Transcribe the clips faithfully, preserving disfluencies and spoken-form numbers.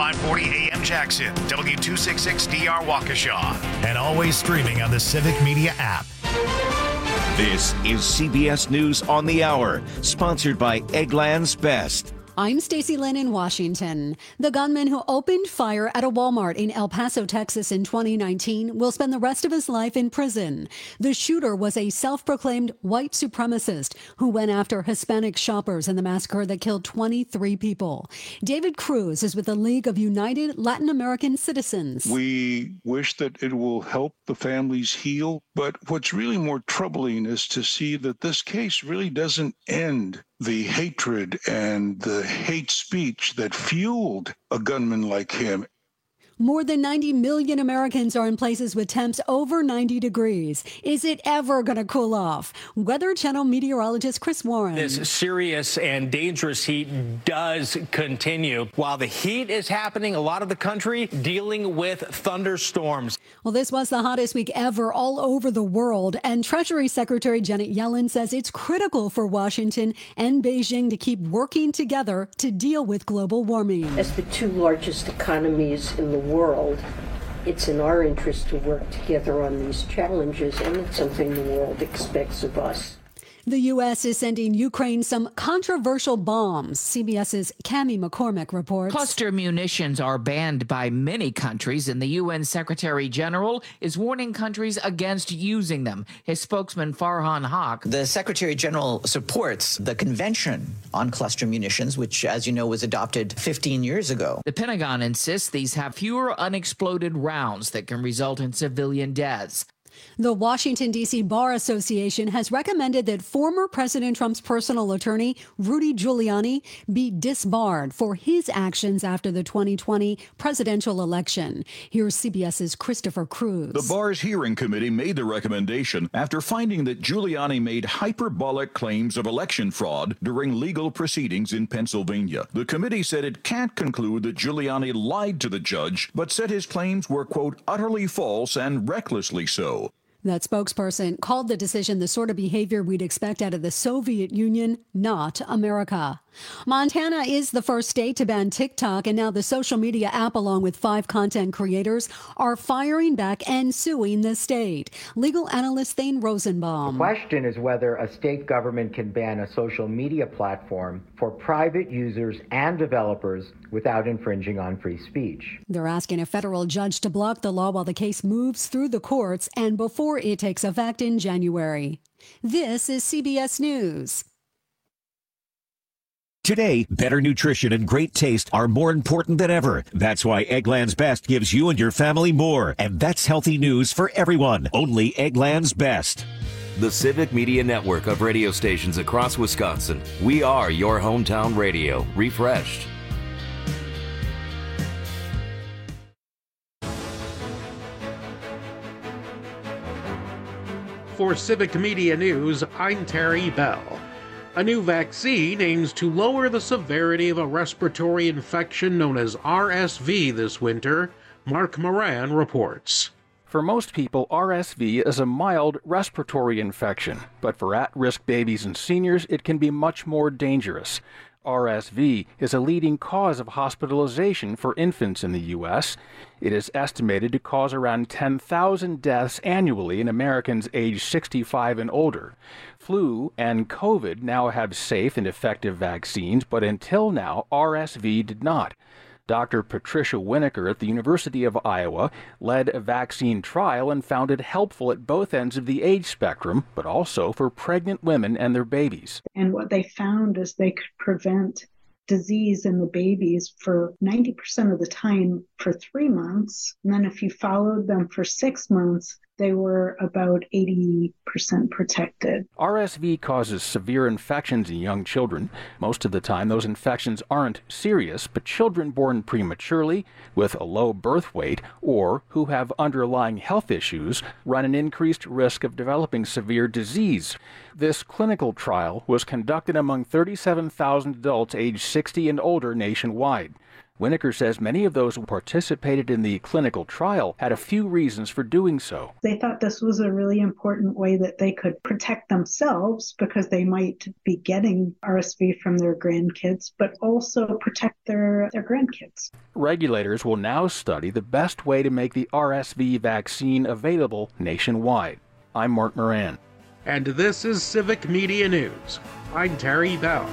five forty A M Jackson, W two sixty-six D R Waukesha, and always streaming on the Civic Media app. This is C B S News on the Hour, sponsored by Eggland's Best. I'm Stacey Lynn in Washington. The gunman who opened fire at a Walmart in El Paso, Texas in twenty nineteen will spend the rest of his life in prison. The shooter was a self-proclaimed white supremacist who went after Hispanic shoppers in the massacre that killed twenty-three people. David Cruz is with the League of United Latin American Citizens. We wish that it will help the families heal, but what's really more troubling is to see that this case really doesn't end the hatred and the hate speech that fueled a gunman like him. More than ninety million Americans are in places with temps over ninety degrees. Is it ever going to cool off? Weather Channel meteorologist Chris Warren. This serious and dangerous heat does continue. While the heat is happening, a lot of the country dealing with thunderstorms. Well, this was the hottest week ever all over the world, and Treasury Secretary Janet Yellen says it's critical for Washington and Beijing to keep working together to deal with global warming. As the two largest economies in the world, it's in our interest to work together on these challenges, and it's something the world expects of us. The U S is sending Ukraine some controversial bombs. CBS's Cammie McCormick reports. Cluster munitions are banned by many countries, and the U N Secretary General is warning countries against using them. His spokesman, Farhan Haq. The Secretary General supports the Convention on Cluster Munitions, which, as you know, was adopted fifteen years ago. The Pentagon insists these have fewer unexploded rounds that can result in civilian deaths. The Washington, D C Bar Association has recommended that former President Trump's personal attorney, Rudy Giuliani, be disbarred for his actions after the twenty twenty presidential election. Here's CBS's Christopher Cruz. The Bar's hearing committee made the recommendation after finding that Giuliani made hyperbolic claims of election fraud during legal proceedings in Pennsylvania. The committee said it can't conclude that Giuliani lied to the judge, but said his claims were, quote, utterly false and recklessly so. That spokesperson called the decision the sort of behavior we'd expect out of the Soviet Union, not America. Montana is the first state to ban TikTok, and now the social media app, along with five content creators, are firing back and suing the state. Legal analyst Thane Rosenbaum. The question is whether a state government can ban a social media platform for private users and developers without infringing on free speech. They're asking a federal judge to block the law while the case moves through the courts and before it takes effect in January. This is C B S News. Today, better nutrition and great taste are more important than ever. That's why Eggland's Best gives you and your family more. And that's healthy news for everyone. Only Eggland's Best. The Civic Media Network of radio stations across Wisconsin. We are your hometown radio, refreshed. For Civic Media News, I'm Terry Bell. A new vaccine aims to lower the severity of a respiratory infection known as R S V this winter. Mark Moran reports. For most people, R S V is a mild respiratory infection, but for at-risk babies and seniors, it can be much more dangerous. R S V is a leading cause of hospitalization for infants in the U S. It is estimated to cause around ten thousand deaths annually in Americans aged sixty-five and older. Flu and COVID now have safe and effective vaccines, but until now, R S V did not. Doctor Patricia Winokur at the University of Iowa led a vaccine trial and found it helpful at both ends of the age spectrum, but also for pregnant women and their babies. And what they found is they could prevent disease in the babies for ninety percent of the time for three months. And then if you followed them for six months, they were about eighty percent protected. R S V causes severe infections in young children. Most of the time, those infections aren't serious, but children born prematurely, with a low birth weight, or who have underlying health issues, run an increased risk of developing severe disease. This clinical trial was conducted among thirty-seven thousand adults aged sixty and older nationwide. Winokur says many of those who participated in the clinical trial had a few reasons for doing so. They thought this was a really important way that they could protect themselves because they might be getting R S V from their grandkids, but also protect their, their grandkids. Regulators will now study the best way to make the R S V vaccine available nationwide. I'm Mark Moran. And this is Civic Media News. I'm Terry Bell.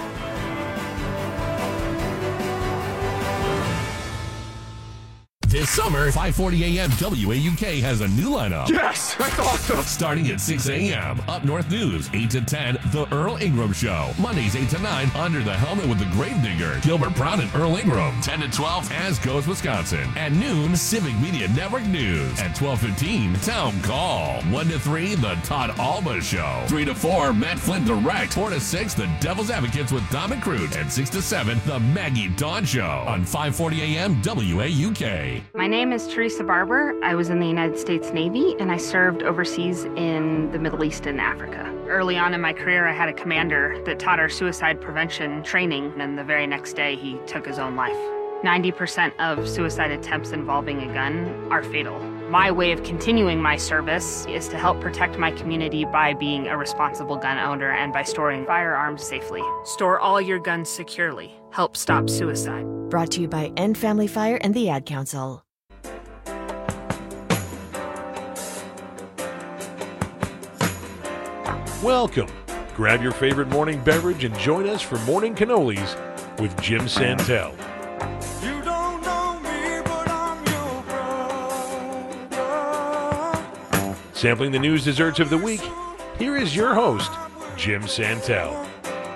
This summer, five forty a.m. W A U K has a new lineup. Yes, that's awesome. Starting at six a.m. Up North News, eight to ten, The Earl Ingram Show. Mondays, eight to nine, Under the Helmet with the Gravedigger, Gilbert Brown and Earl Ingram. ten to twelve, As Goes Wisconsin. At noon, Civic Media Network News. At twelve fifteen, Town Call. one to three, The Todd Alba Show. three to four, Matt Flynn Direct. four to six, The Devil's Advocates with Dom and Crute. And six to seven, The Maggie Dawn Show. On five forty a.m. W A U K. My name is Teresa Barber. I was in the United States Navy and I served overseas in the Middle East and Africa. Early on in my career, I had a commander that taught our suicide prevention training, and the very next day he took his own life. ninety percent of suicide attempts involving a gun are fatal. My way of continuing my service is to help protect my community by being a responsible gun owner and by storing firearms safely. Store all your guns securely. Help stop suicide. Brought to you by End Family Fire and the Ad Council. Welcome. Grab your favorite morning beverage and join us for Morning Cannolis with Jim Santel. You don't know me, but I'm your brother. Sampling the news desserts of the week, here is your host, Jim Santel.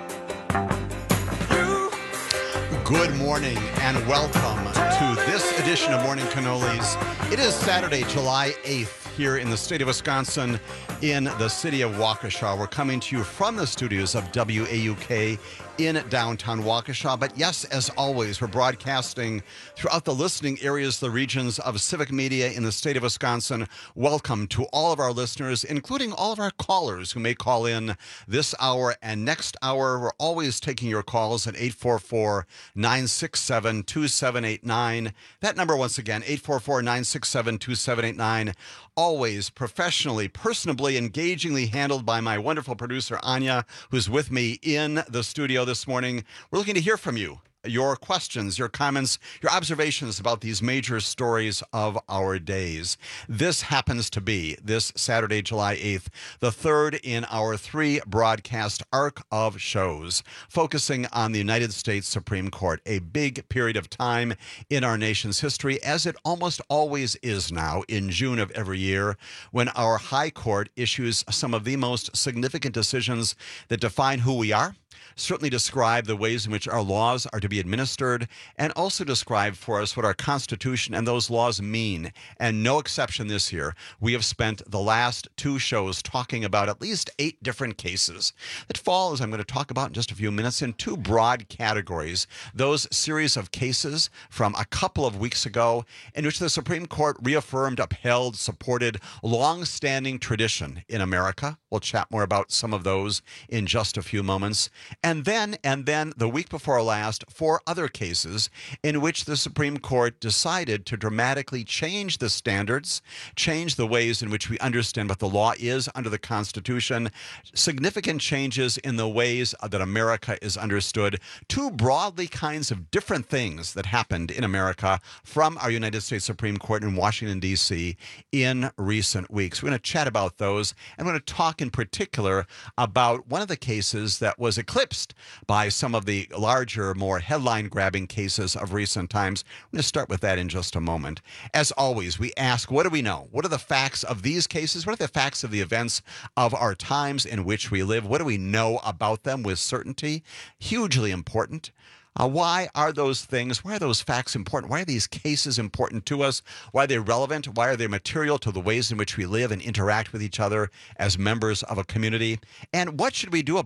Good morning and welcome to this edition of Morning Cannolis. It is Saturday, July eighth, here in the state of Wisconsin, in the city of Waukesha. We're coming to you from the studios of W A U K in downtown Waukesha. But yes, as always, we're broadcasting throughout the listening areas, the regions of Civic Media in the state of Wisconsin. Welcome to all of our listeners, including all of our callers who may call in this hour and next hour. We're always taking your calls at eight four four, nine six seven, two seven eight nine. That number once again, eight four four, nine six seven, two seven eight nine. Always professionally, personably, engagingly handled by my wonderful producer, Anya, who's with me in the studio this morning. We're looking to hear from you. Your questions, your comments, your observations about these major stories of our days. This happens to be, this Saturday, July eighth, the third in our three broadcast arc of shows focusing on the United States Supreme Court, a big period of time in our nation's history, as it almost always is now in June of every year, when our High Court issues some of the most significant decisions that define who we are, certainly describe the ways in which our laws are to be administered, and also describe for us what our Constitution and those laws mean. And no exception this year, we have spent the last two shows talking about at least eight different cases that fall, as I'm going to talk about in just a few minutes, in two broad categories. Those series of cases from a couple of weeks ago in which the Supreme Court reaffirmed, upheld, supported long-standing tradition in America. We'll chat more about some of those in just a few moments. And then, and then the week before last, four other cases in which the Supreme Court decided to dramatically change the standards, change the ways in which we understand what the law is under the Constitution, significant changes in the ways that America is understood. Two broadly kinds of different things that happened in America from our United States Supreme Court in Washington, D C in recent weeks. We're going to chat about those, and we're going to talk in particular about one of the cases that was eclipsed by some of the larger, more headline-grabbing cases of recent times. I'm going to start with that in just a moment. As always, we ask, what do we know? What are the facts of these cases? What are the facts of the events of our times in which we live? What do we know about them with certainty? Hugely important. Uh, why are those things, why are those facts important? Why are these cases important to us? Why are they relevant? Why are they material to the ways in which we live and interact with each other as members of a community? And what should we do about it?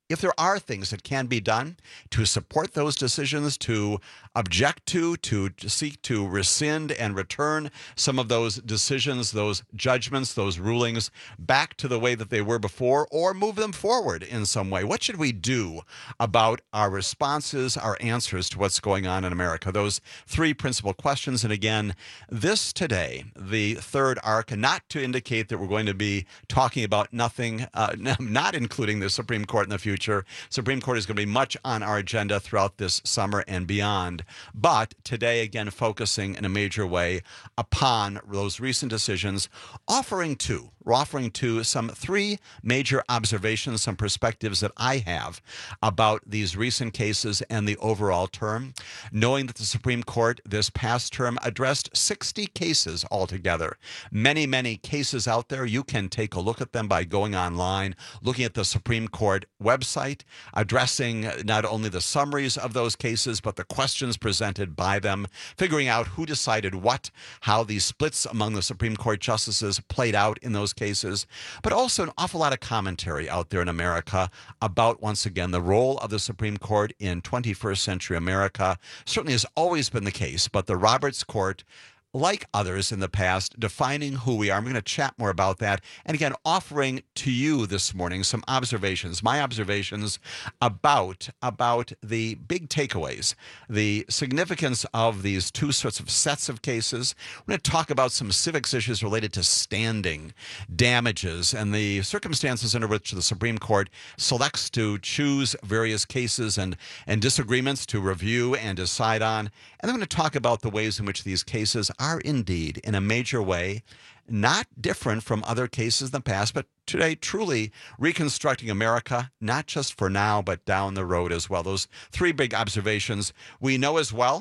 if there are things that can be done to support those decisions, to object to, to seek to rescind and return some of those decisions, those judgments, those rulings back to the way that they were before, or move them forward in some way. What should we do about our responses, our answers to what's going on in America? Those three principal questions. And again, this today, the third arc, not to indicate that we're going to be talking about nothing, uh, not including the Supreme Court in the future. Supreme Court is going to be much on our agenda throughout this summer and beyond. But today, again, focusing in a major way upon those recent decisions, offering two, we're offering to some three major observations, some perspectives that I have about these recent cases and the overall term, knowing that the Supreme Court this past term addressed sixty cases altogether. Many, many cases out there. You can take a look at them by going online, looking at the Supreme Court website, addressing not only the summaries of those cases, but the questions presented by them, figuring out who decided what, how these splits among the Supreme Court justices played out in those cases, but also an awful lot of commentary out there in America about, once again, the role of the Supreme Court in twenty-first century America. Certainly has always been the case, but the Roberts Court, like others in the past, defining who we are. I'm going to chat more about that. And again, offering to you this morning some observations, my observations about, about the big takeaways, the significance of these two sorts of sets of cases. We're going to talk about some civics issues related to standing, damages, and the circumstances under which the Supreme Court selects to choose various cases and, and disagreements to review and decide on. And then we're going to talk about the ways in which these cases are are indeed, in a major way, not different from other cases in the past, but today truly reconstructing America, not just for now, but down the road as well. Those three big observations. We know as well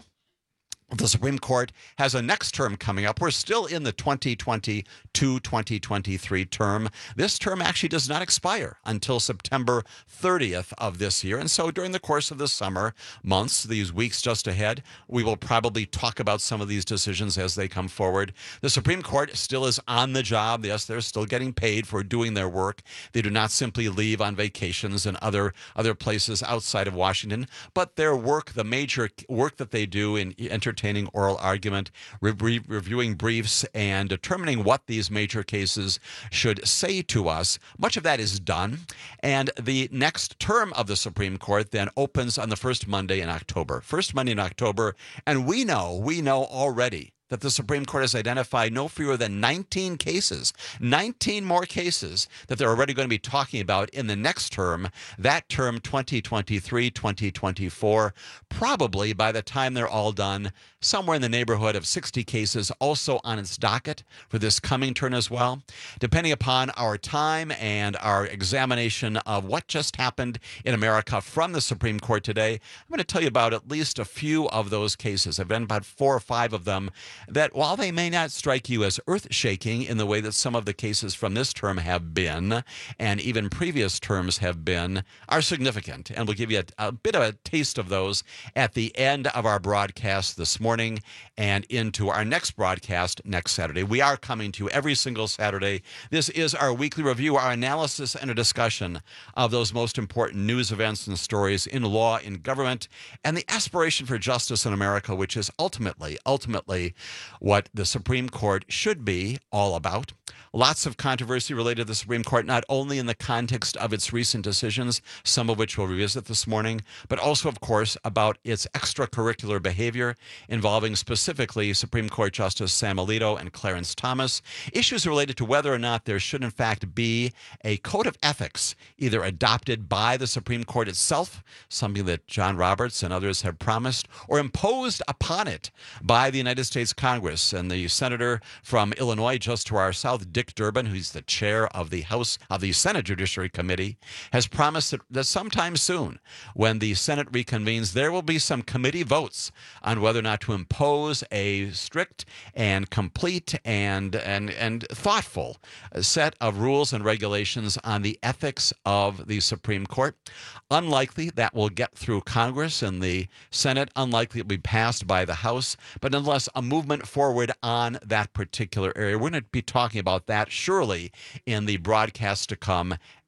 the Supreme Court has a next term coming up. We're still in the twenty twenty-two twenty twenty-three term. This term actually does not expire until September thirtieth of this year. And so during the course of the summer months, these weeks just ahead, we will probably talk about some of these decisions as they come forward. The Supreme Court still is on the job. Yes, they're still getting paid for doing their work. They do not simply leave on vacations and other, other places outside of Washington, but their work, the major work that they do in entertainment, entertaining oral argument, re- re- reviewing briefs, and determining what these major cases should say to us. Much of that is done, and the next term of the Supreme Court then opens on the first Monday in October. First Monday in October, and we know, we know already that the Supreme Court has identified no fewer than nineteen cases, nineteen more cases that they're already going to be talking about in the next term, that term twenty twenty-three twenty twenty-four. Probably by the time they're all done, somewhere in the neighborhood of sixty cases also on its docket for this coming term as well. Depending upon our time and our examination of what just happened in America from the Supreme Court today, I'm going to tell you about at least a few of those cases. I've been about four or five of them that, while they may not strike you as earth-shaking in the way that some of the cases from this term have been, and even previous terms have been, are significant. And we'll give you a, a bit of a taste of those at the end of our broadcast this morning and into our next broadcast next Saturday. We are coming to you every single Saturday. This is our weekly review, our analysis and a discussion of those most important news events and stories in law, in government, and the aspiration for justice in America, which is ultimately, ultimately what the Supreme Court should be all about. Lots of controversy related to the Supreme Court, not only in the context of its recent decisions, some of which we'll revisit this morning, but also, of course, about its extracurricular behavior involving specifically Supreme Court Justice Sam Alito and Clarence Thomas. Issues related to whether or not there should, in fact, be a code of ethics either adopted by the Supreme Court itself, something that John Roberts and others have promised, or imposed upon it by the United States Congress. And the senator from Illinois, just to our south, Dick Durbin, who's the chair of the House of the Senate Judiciary Committee, has promised that, that sometime soon, when the Senate reconvenes, there will be some committee votes on whether or not to impose a strict and complete and and and thoughtful set of rules and regulations on the ethics of the Supreme Court. Unlikely that will get through Congress and the Senate. Unlikely it will be passed by the House, but nonetheless, a movement forward on that particular area. We're going to be talking about that surely in the broadcast to come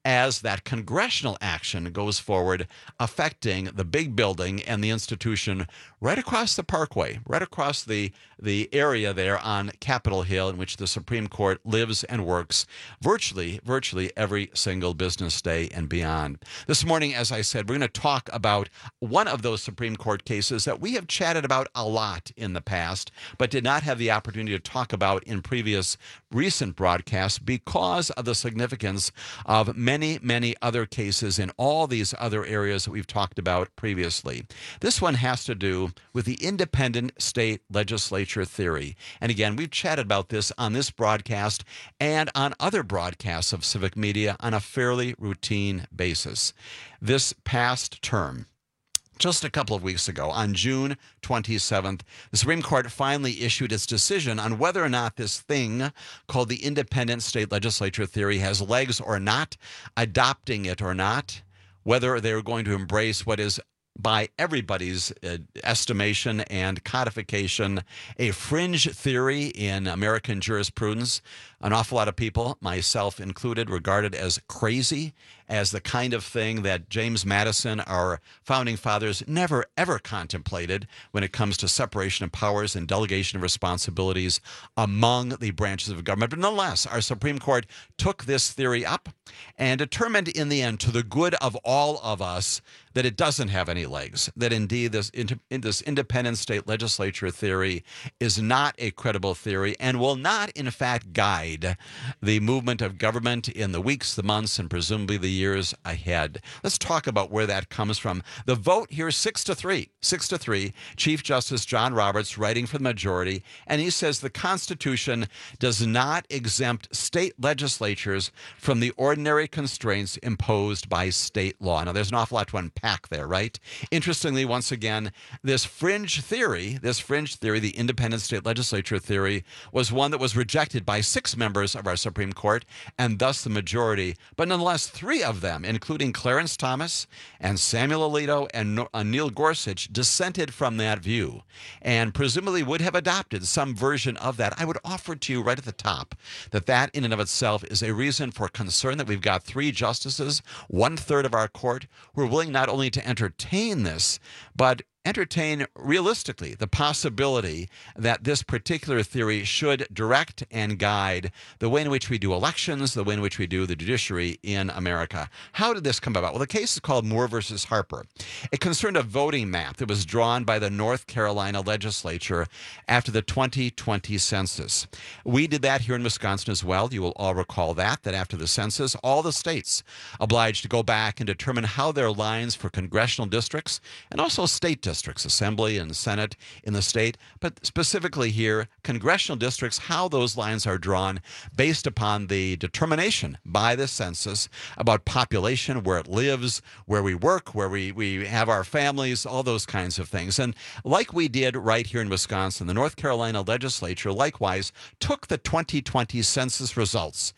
as that congressional action goes forward affecting the big building and the institution right across the parkway, right across the, the area there on Capitol Hill in which the Supreme Court lives and works virtually, virtually every single business day and beyond. This morning, as I said, we're going to talk about one of those Supreme Court cases that we have chatted about a lot in the past, but did not have the opportunity to talk about in previous recent broadcasts because of the significance of many, many other cases in all these other areas that we've talked about previously. This one has to do with the independent state legislature theory. And again, we've chatted about this on this broadcast and on other broadcasts of Civic Media on a fairly routine basis. This past term, just a couple of weeks ago, on June twenty-seventh, the Supreme Court finally issued its decision on whether or not this thing called the independent state legislature theory has legs or not, adopting it or not, whether they're going to embrace what is, by everybody's uh, estimation and codification, a fringe theory in American jurisprudence. An awful lot of people, myself included, regarded as crazy, as the kind of thing that James Madison, our founding fathers, never, ever contemplated when it comes to separation of powers and delegation of responsibilities among the branches of government. But nonetheless, our Supreme Court took this theory up and determined in the end, to the good of all of us, that it doesn't have any legs, that indeed this, this independent state legislature theory is not a credible theory and will not, in fact, guide the movement of government in the weeks, the months, and presumably the years ahead. Let's talk about where that comes from. The vote here, six to three. Six to three. Chief Justice John Roberts writing for the majority, and he says the Constitution does not exempt state legislatures from the ordinary constraints imposed by state law. Now, there's an awful lot to unpack there, right? Interestingly, once again, this fringe theory, this fringe theory, the independent state legislature theory, was one that was rejected by six members of our Supreme Court, and thus the majority. But nonetheless, three of them, including Clarence Thomas and Samuel Alito and uh, Neil Gorsuch, dissented from that view and presumably would have adopted some version of that. I would offer to you right at the top that that in and of itself is a reason for concern that we've got three justices, one third of our court, who are willing not only to entertain this, but entertain realistically the possibility that this particular theory should direct and guide the way in which we do elections, the way in which we do the judiciary in America. How did this come about? Well, the case is called Moore versus Harper. It concerned a voting map that was drawn by the North Carolina legislature after the twenty twenty census. We did that here in Wisconsin as well. You will all recall that, that after the census, all the states obliged to go back and determine how their lines for congressional districts and also state districts, Assembly and Senate in the state, but specifically here, congressional districts, how those lines are drawn based upon the determination by the census about population, where it lives, where we work, where we, we have our families, all those kinds of things. And like we did right here in Wisconsin, the North Carolina legislature likewise took the twenty twenty census results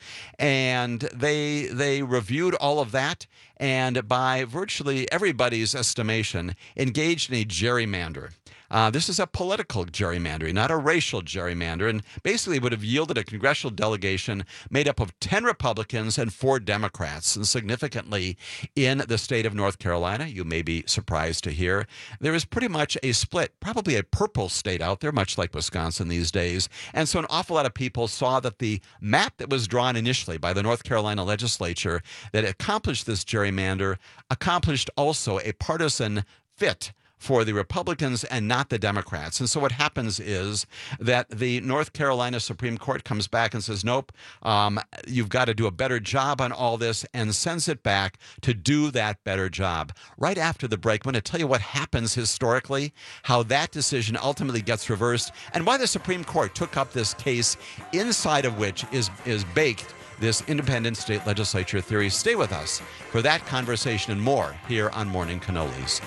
and they they reviewed all of that, and by virtually everybody's estimation, engaged in a gerrymander. Uh, this is a political gerrymandering, not a racial gerrymander, and basically would have yielded a congressional delegation made up of ten Republicans and four Democrats. And significantly, in the state of North Carolina, you may be surprised to hear, there is pretty much a split, probably a purple state out there, much like Wisconsin these days. And so an awful lot of people saw that the map that was drawn initially by the North Carolina legislature that accomplished this gerrymander accomplished also a partisan fit for the Republicans and not the Democrats. And so what happens is that the North Carolina Supreme Court comes back and says, nope, um, you've got to do a better job on all this, and sends it back to do that better job. Right after the break, I'm going to tell you what happens historically, how that decision ultimately gets reversed, and why the Supreme Court took up this case, inside of which is, is baked this independent state legislature theory. Stay with us for that conversation and more here on Morning Cannolis.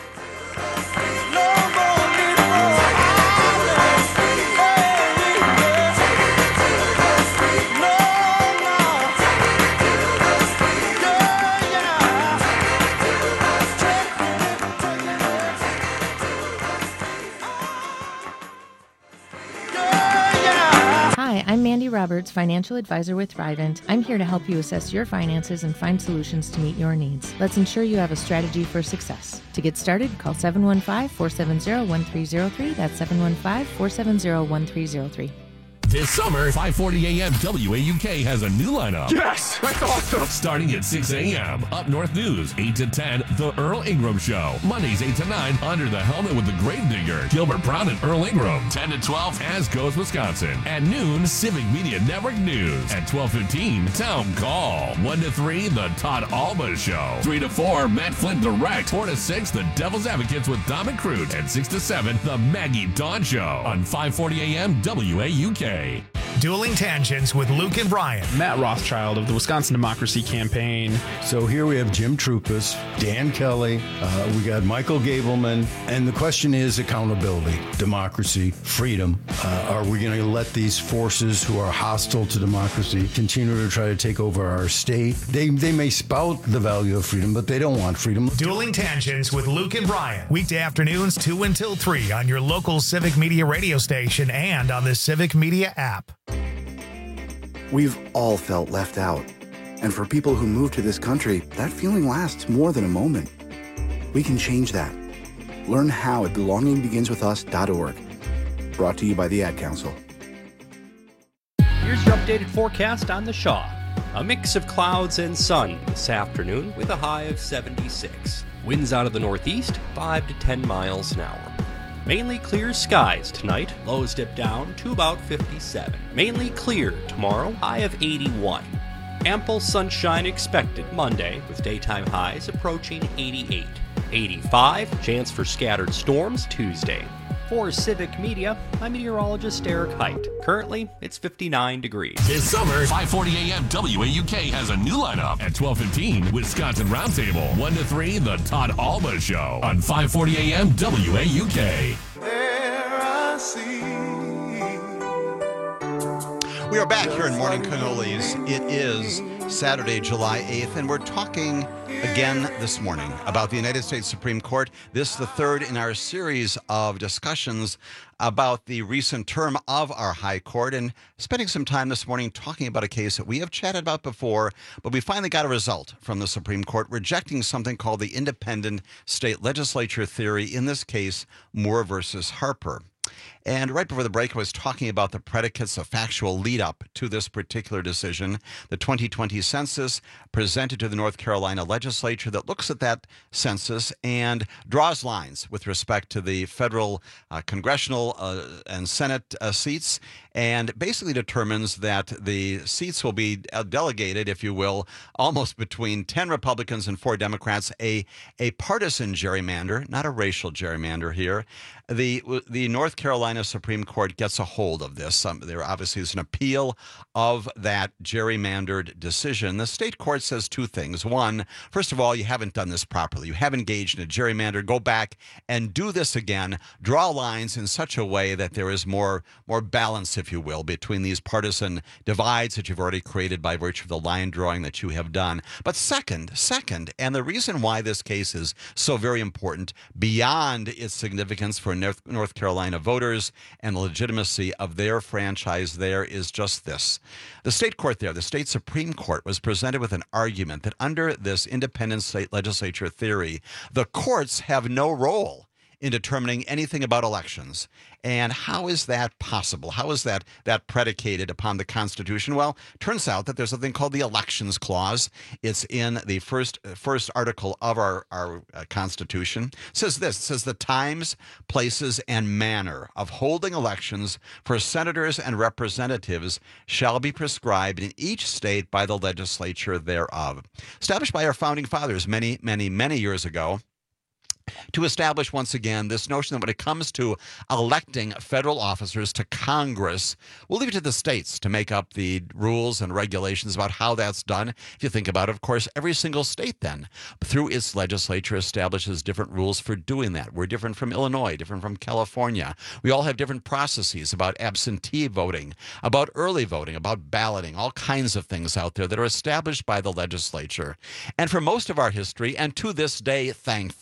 Hi, Hi, I'm Mandy Roberts, financial advisor with Thrivent. I'm here to help you assess your finances and find solutions to meet your needs. Let's ensure you have a strategy for success. To get started, call seven one five, four seven zero, one three zero three. That's seven one five, four seven zero, one three zero three. This summer, five forty A M W A U K has a new lineup. Yes! That's awesome! Starting at six A M, Up North News, eight to ten, The Earl Ingram Show. Mondays, eight to nine, Under the Helmet with the Grave Digger, Gilbert Brown and Earl Ingram. ten to twelve, As Goes Wisconsin. At noon, Civic Media Network News. At twelve fifteen, Town Call. one to three, The Todd Alba Show. three to four, Matt Flint Direct. four to six, The Devil's Advocates with Dom and Crute. And six to seven, The Maggie Dawn Show. On five forty A M W A U K. Dueling Tangents with Luke and Brian. Matt Rothschild of the Wisconsin Democracy Campaign. So here we have Jim Troupas, Dan Kelly, uh, we got Michael Gableman, and the question is accountability, democracy, freedom. Uh, are we going to let these forces who are hostile to democracy continue to try to take over our state? They, they may spout the value of freedom, but they don't want freedom. Dueling Tangents with Luke and Brian. Weekday afternoons, two until three on your local Civic Media radio station and on the Civic Media app. We've all felt left out. And for people who move to this country, that feeling lasts more than a moment. We can change that. Learn how at belonging begins with us dot org. Brought to you by the Ad Council. Here's your updated forecast on the Shaw. A mix of clouds and sun this afternoon with a high of seventy-six. Winds out of the northeast, five to ten miles an hour. Mainly clear skies tonight, lows dip down to about fifty-seven. Mainly clear tomorrow, high of eighty-one. Ample sunshine expected Monday, with daytime highs approaching eighty-eight. eighty-five, chance for scattered storms Tuesday. For Civic Media, I'm meteorologist Eric Height. Currently, it's fifty-nine degrees. This summer, five forty A M W A U K has a new lineup. At twelve fifteen, Wisconsin Roundtable. one to three, The Todd Alba Show. On five forty A M W A U K. There I see. We are back here in Morning Cannolis. It is Saturday, July eighth, and we're talking again this morning about the United States Supreme Court. This is the third in our series of discussions about the recent term of our High Court, and spending some time this morning talking about a case that we have chatted about before, but we finally got a result from the Supreme Court rejecting something called the independent state legislature theory, in this case, Moore versus Harper. And right before the break, I was talking about the predicates, a factual lead-up to this particular decision. The twenty twenty census presented to the North Carolina legislature that looks at that census and draws lines with respect to the federal uh, congressional uh, and Senate uh, seats, and basically determines that the seats will be uh, delegated, if you will, almost between ten Republicans and four Democrats, a, a partisan gerrymander, not a racial gerrymander here. The, the North Carolina Supreme Court gets a hold of this. Um, there obviously is an appeal of that gerrymandered decision. The state court says two things. One, first of all, you haven't done this properly. You have engaged in a gerrymander. Go back and do this again. Draw lines in such a way that there is more, more balance, if you will, between these partisan divides that you've already created by virtue of the line drawing that you have done. But second, second, and the reason why this case is so very important beyond its significance for North, North Carolina voters and the legitimacy of their franchise there is just this. The state court there, the state Supreme Court, was presented with an argument that under this independent state legislature theory, the courts have no role in determining anything about elections. And how is that possible? How is that that predicated upon the Constitution? Well, turns out that there's something called the Elections Clause. It's in the first first article of our, our uh, Constitution. It says this, it says the times, places, and manner of holding elections for senators and representatives shall be prescribed in each state by the legislature thereof. Established by our founding fathers many, many, many years ago, to establish once again this notion that when it comes to electing federal officers to Congress, we'll leave it to the states to make up the rules and regulations about how that's done. If you think about it, of course, every single state then, through its legislature, establishes different rules for doing that. We're different from Illinois, different from California. We all have different processes about absentee voting, about early voting, about balloting, all kinds of things out there that are established by the legislature. And for most of our history, and to this day, thankfully,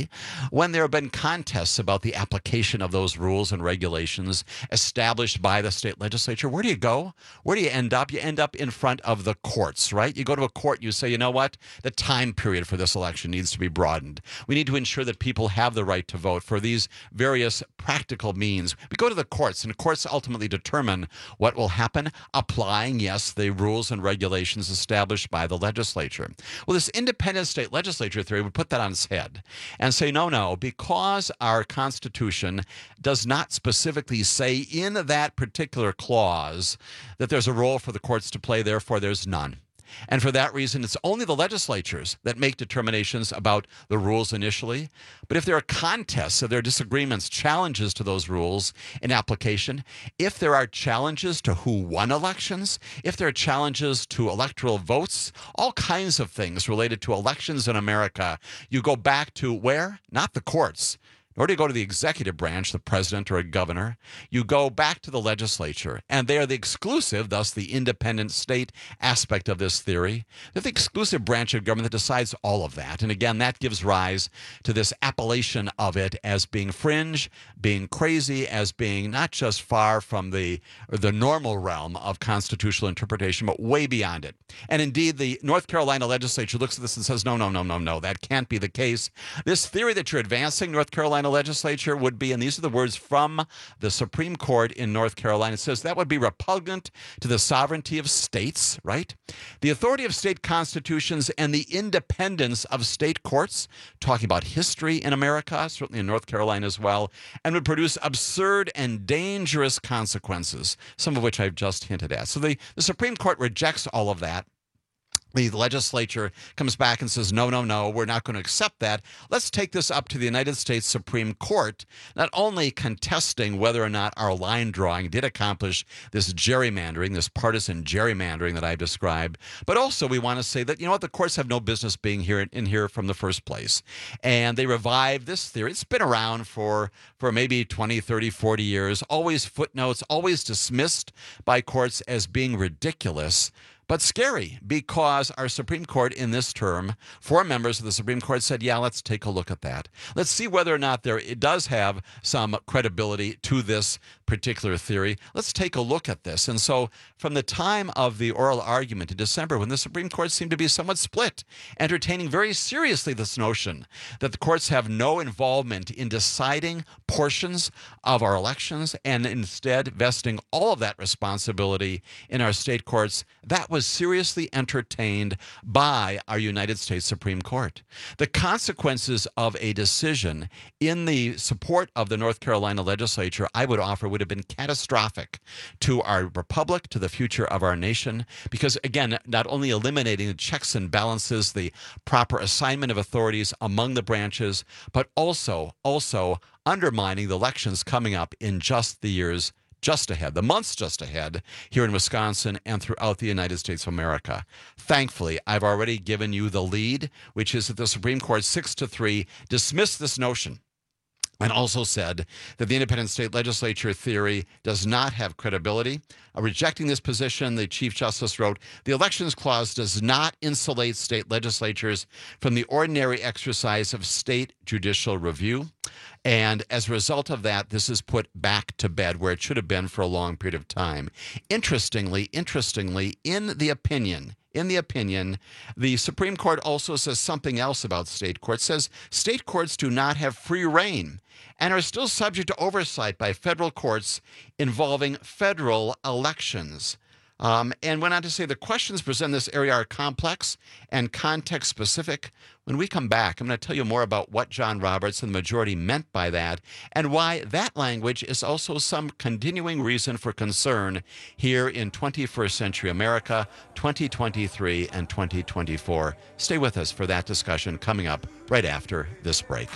history when there have been contests about the application of those rules and regulations established by the state legislature. Where do you go? Where do you end up? You end up in front of the courts, right? You go to a court, you say, you know what? The time period for this election needs to be broadened. We need to ensure that people have the right to vote for these various practical means. We go to the courts, and courts ultimately determine what will happen, applying, yes, the rules and regulations established by the legislature. Well, this independent state legislature theory would put that on its head and say, no, no, because our Constitution does not specifically say in that particular clause that there's a role for the courts to play, therefore there's none. And for that reason, it's only the legislatures that make determinations about the rules initially. But if there are contests, if there are disagreements, challenges to those rules in application, if there are challenges to who won elections, if there are challenges to electoral votes, all kinds of things related to elections in America, you go back to where? Not the courts. Nor do you go to the executive branch, the president or a governor. You go back to the legislature, and they are the exclusive, thus the independent state aspect of this theory. They're the exclusive branch of government that decides all of that. And again, that gives rise to this appellation of it as being fringe, being crazy, as being not just far from the, the normal realm of constitutional interpretation, but way beyond it. And indeed, the North Carolina legislature looks at this and says, no, no, no, no, no, that can't be the case. This theory that you're advancing, North Carolina legislature, would be, and these are the words from the Supreme Court in North Carolina, it says that would be repugnant to the sovereignty of states, right? The authority of state constitutions and the independence of state courts, talking about history in America, certainly in North Carolina as well, and would produce absurd and dangerous consequences, some of which I've just hinted at. So the, the Supreme Court rejects all of that. The legislature comes back and says, no, no, no, we're not going to accept that. Let's take this up to the United States Supreme Court, not only contesting whether or not our line drawing did accomplish this gerrymandering, this partisan gerrymandering that I've described, but also we want to say that, you know what, the courts have no business being here in here from the first place. And they revived this theory. It's been around for, for maybe twenty, thirty, forty years, always footnotes, always dismissed by courts as being ridiculous. But scary, because our Supreme Court in this term, four members of the Supreme Court said, yeah, let's take a look at that. Let's see whether or not there it does have some credibility to this particular theory. Let's take a look at this. And so from the time of the oral argument in December, when the Supreme Court seemed to be somewhat split, entertaining very seriously this notion that the courts have no involvement in deciding portions of our elections and instead vesting all of that responsibility in our state courts, that was seriously entertained by our United States Supreme Court. The consequences of a decision in the support of the North Carolina legislature, I would offer, would have been catastrophic to our republic, to the future of our nation, because, again, not only eliminating the checks and balances, the proper assignment of authorities among the branches, but also, also undermining the elections coming up in just the years just ahead, the months just ahead, here in Wisconsin and throughout the United States of America. Thankfully, I've already given you the lead, which is that the Supreme Court, six to three, dismissed this notion and also said that the independent state legislature theory does not have credibility. Uh, rejecting this position, the Chief Justice wrote, the Elections Clause does not insulate state legislatures from the ordinary exercise of state judicial review. And as a result of that, this is put back to bed where it should have been for a long period of time. Interestingly, interestingly, in the opinion, In the opinion, the Supreme Court also says something else about state courts. It says state courts do not have free rein and are still subject to oversight by federal courts involving federal elections. Um, and went on to say the questions presented in this area are complex and context-specific. When we come back, I'm going to tell you more about what John Roberts and the majority meant by that and why that language is also some continuing reason for concern here in twenty-first century America, twenty twenty-three and twenty twenty-four. Stay with us for that discussion coming up right after this break.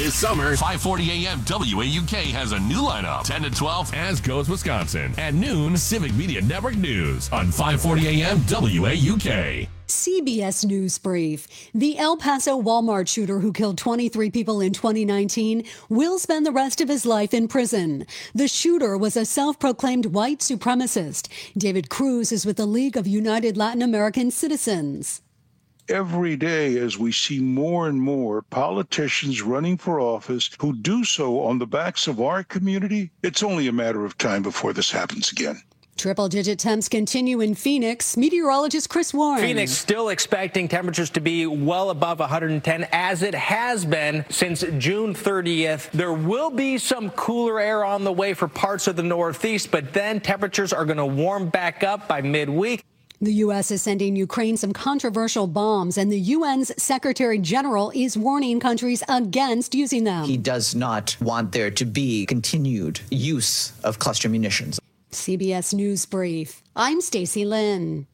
This summer, five forty a.m. W A U K has a new lineup. ten to twelve, As Goes Wisconsin. At noon, Civic Media Network News on five forty a.m. W A U K. C B S News Brief. The El Paso Walmart shooter who killed twenty-three people in twenty nineteen will spend the rest of his life in prison. The shooter was a self-proclaimed white supremacist. David Cruz is with the League of United Latin American Citizens. Every day, as we see more and more politicians running for office who do so on the backs of our community, it's only a matter of time before this happens again. Triple-digit temps continue in Phoenix. Meteorologist Chris Warren. Phoenix still expecting temperatures to be well above one hundred ten, as it has been since June thirtieth. There will be some cooler air on the way for parts of the Northeast, but then temperatures are going to warm back up by midweek. The U S is sending Ukraine some controversial bombs, and the U N's Secretary General is warning countries against using them. He does not want there to be continued use of cluster munitions. C B S News Brief. I'm Stacy Lynn.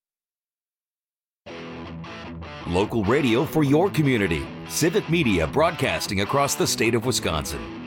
Local radio for your community. Civic Media broadcasting across the state of Wisconsin.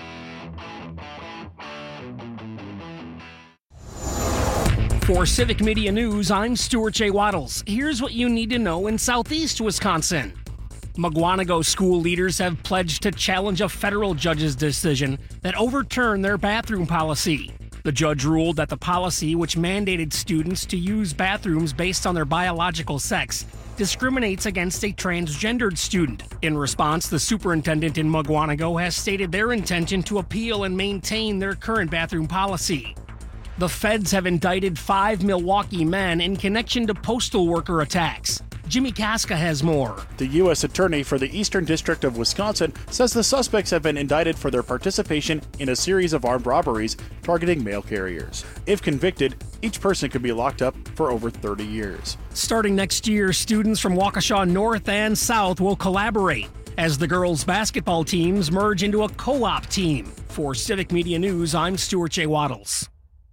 For Civic Media News, I'm Stuart J. Waddles. Here's what you need to know in southeast Wisconsin. Mukwonago school leaders have pledged to challenge a federal judge's decision that overturned their bathroom policy. The judge ruled that the policy, which mandated students to use bathrooms based on their biological sex, discriminates against a transgendered student. In response, the superintendent in Mukwonago has stated their intention to appeal and maintain their current bathroom policy. The feds have indicted five Milwaukee men in connection to postal worker attacks. Jimmy Kaska has more. The U S Attorney for the Eastern District of Wisconsin says the suspects have been indicted for their participation in a series of armed robberies targeting mail carriers. If convicted, each person could be locked up for over thirty years. Starting next year, students from Waukesha North and South will collaborate as the girls' basketball teams merge into a co-op team. For Civic Media News, I'm Stuart J. Waddles.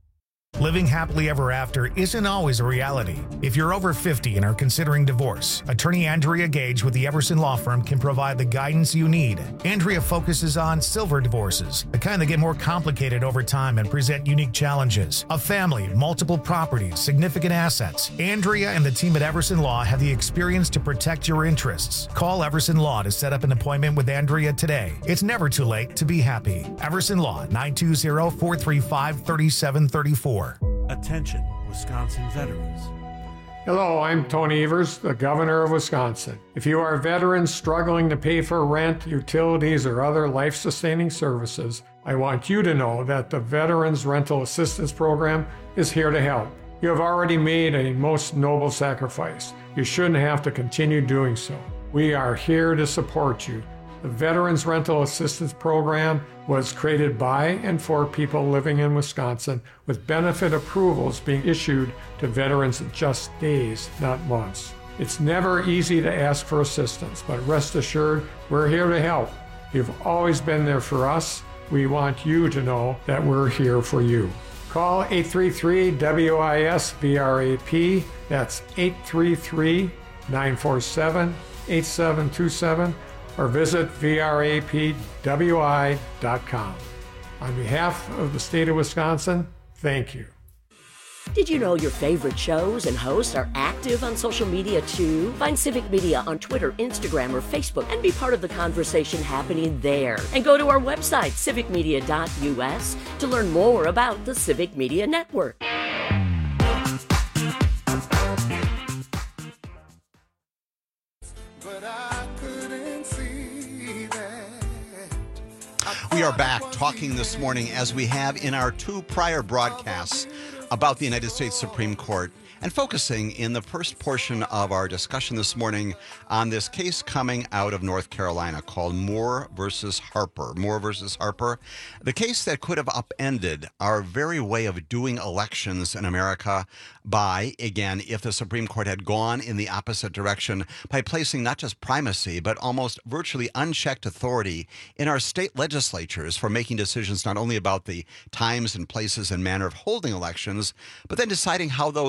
Living happily ever after isn't always a reality. If you're over fifty and are considering divorce, attorney Andrea Gage with the Everson Law Firm can provide the guidance you need. Andrea focuses on silver divorces, the kind that get more complicated over time and present unique challenges. A family, multiple properties, significant assets. Andrea and the team at Everson Law have the experience to protect your interests. Call Everson Law to set up an appointment with Andrea today. It's never too late to be happy. Everson Law, nine two zero, four three five, three seven three four. Attention, Wisconsin veterans. Hello, I'm Tony Evers, the Governor of Wisconsin. If you are veterans struggling to pay for rent, utilities, or other life-sustaining services, I want you to know that the Veterans Rental Assistance Program is here to help. You have already made a most noble sacrifice. You shouldn't have to continue doing so. We are here to support you. The Veterans Rental Assistance Program was created by and for people living in Wisconsin, with benefit approvals being issued to veterans in just days, not months. It's never easy to ask for assistance, but rest assured, we're here to help. You've always been there for us. We want you to know that we're here for you. Call eight three three, W I S, V R A P. That's eight three three, nine four seven, eight seven two seven. or visit V R A P W I dot com. On behalf of the state of Wisconsin, thank you. Did you know your favorite shows and hosts are active on social media too? Find Civic Media on Twitter, Instagram, or Facebook and be part of the conversation happening there. And go to our website, civic media dot U S, to learn more about the Civic Media Network. We are back talking this morning, as we have in our two prior broadcasts, about the United States Supreme Court, and focusing in the first portion of our discussion this morning on this case coming out of North Carolina called Moore versus Harper. Moore versus Harper, the case that could have upended our very way of doing elections in America by, again, if the Supreme Court had gone in the opposite direction by placing not just primacy, but almost virtually unchecked authority in our state legislatures for making decisions not only about the times and places and manner of holding elections, but then deciding how those rules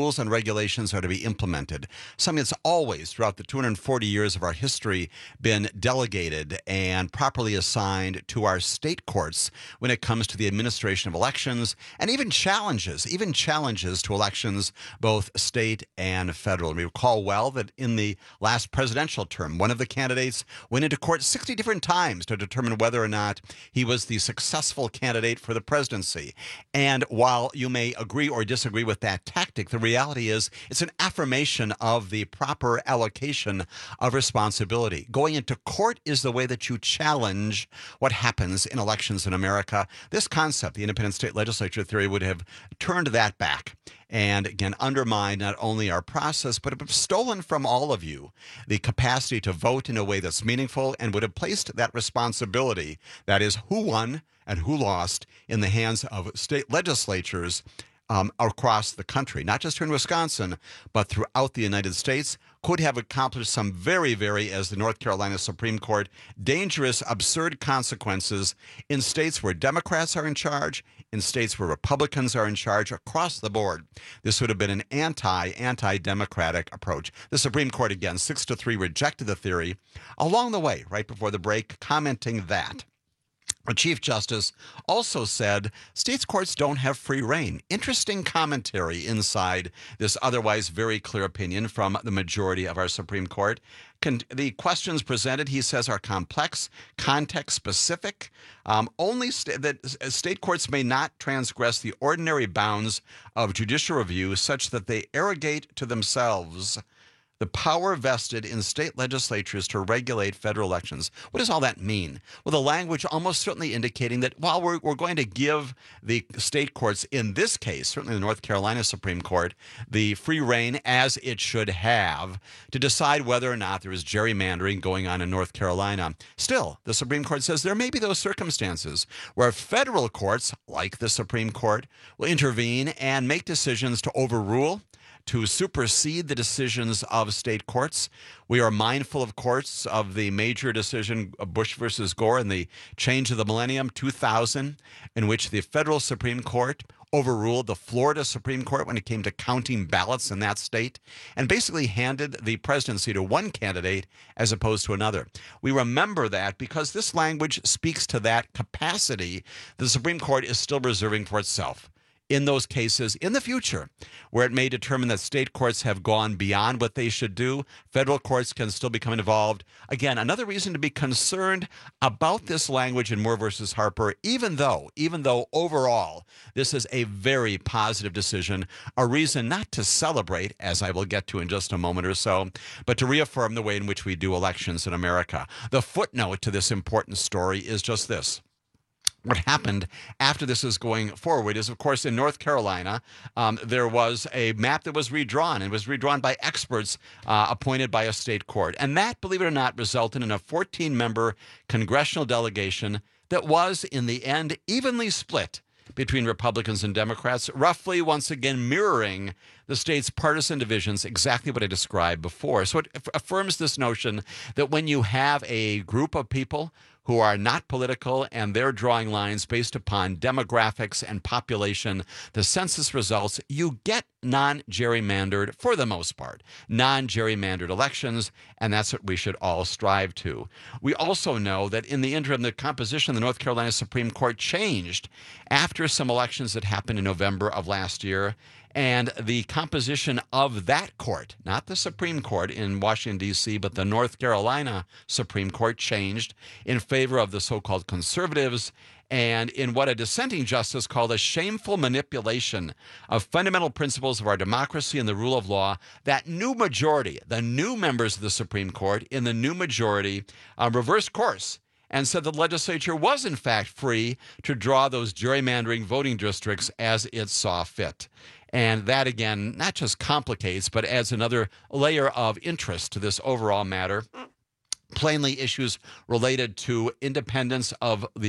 rules and regulations are to be implemented. Something that's always, throughout the two hundred forty years of our history, been delegated and properly assigned to our state courts when it comes to the administration of elections and even challenges, even challenges to elections, both state and federal. And we recall well that in the last presidential term, one of the candidates went into court sixty different times to determine whether or not he was the successful candidate for the presidency. And while you may agree or disagree with that tactic, the reality is it's an affirmation of the proper allocation of responsibility. Going into court is the way that you challenge what happens in elections in America. This concept, the independent state legislature theory, would have turned that back and, again, undermined not only our process, but have stolen from all of you the capacity to vote in a way that's meaningful, and would have placed that responsibility, that is, who won and who lost, in the hands of state legislatures um, across the country, not just here in Wisconsin, but throughout the United States. Could have accomplished some very, very, as the North Carolina Supreme Court, dangerous, absurd consequences in states where Democrats are in charge, in states where Republicans are in charge, across the board. This would have been an anti, anti-democratic approach. The Supreme Court, again, six to three, rejected the theory. Along the way, right before the break, commenting that the Chief Justice also said states courts don't have free rein. Interesting commentary inside this otherwise very clear opinion from the majority of our Supreme Court. Con- the questions presented, he says, are complex, context-specific. Um, only st- that state courts may not transgress the ordinary bounds of judicial review such that they arrogate to themselves the power vested in state legislatures to regulate federal elections. What does all that mean? Well, the language almost certainly indicating that while we're, we're going to give the state courts, in this case, certainly the North Carolina Supreme Court, the free rein, as it should have, to decide whether or not there is gerrymandering going on in North Carolina. Still, the Supreme Court says there may be those circumstances where federal courts, like the Supreme Court, will intervene and make decisions to overrule, to supersede the decisions of state courts. We are mindful, of course, of the major decision of Bush versus Gore and the change of the millennium, two thousand, in which the federal Supreme Court overruled the Florida Supreme Court when it came to counting ballots in that state, and basically handed the presidency to one candidate as opposed to another. We remember that because this language speaks to that capacity the Supreme Court is still reserving for itself in those cases in the future where it may determine that state courts have gone beyond what they should do. Federal courts can still become involved. Again, another reason to be concerned about this language in Moore versus Harper, even though, even though overall this is a very positive decision, a reason not to celebrate, as I will get to in just a moment or so, but to reaffirm the way in which we do elections in America. The footnote to this important story is just this. What happened after this is going forward is, of course, in North Carolina, um, there was a map that was redrawn and was redrawn by experts uh, appointed by a state court. And that, believe it or not, resulted in a fourteen-member congressional delegation that was, in the end, evenly split between Republicans and Democrats, roughly, once again, mirroring the state's partisan divisions, exactly what I described before. So it affirms this notion that when you have a group of people who are not political and they're drawing lines based upon demographics and population, the census results, you get non-gerrymandered, for the most part, non-gerrymandered elections, and that's what we should all strive to. We also know that in the interim, the composition of the North Carolina Supreme Court changed after some elections that happened in November of last year, and the composition of that court, not the Supreme Court in Washington, D C, but the North Carolina Supreme Court, changed in favor of the so-called conservatives and in what a dissenting justice called a shameful manipulation of fundamental principles of our democracy and the rule of law. That new majority, the new members of the Supreme Court in the new majority, uh, reversed course and said the legislature was, in fact, free to draw those gerrymandering voting districts as it saw fit. And that, again, not just complicates, but adds another layer of interest to this overall matter. Plainly, issues related to independence of the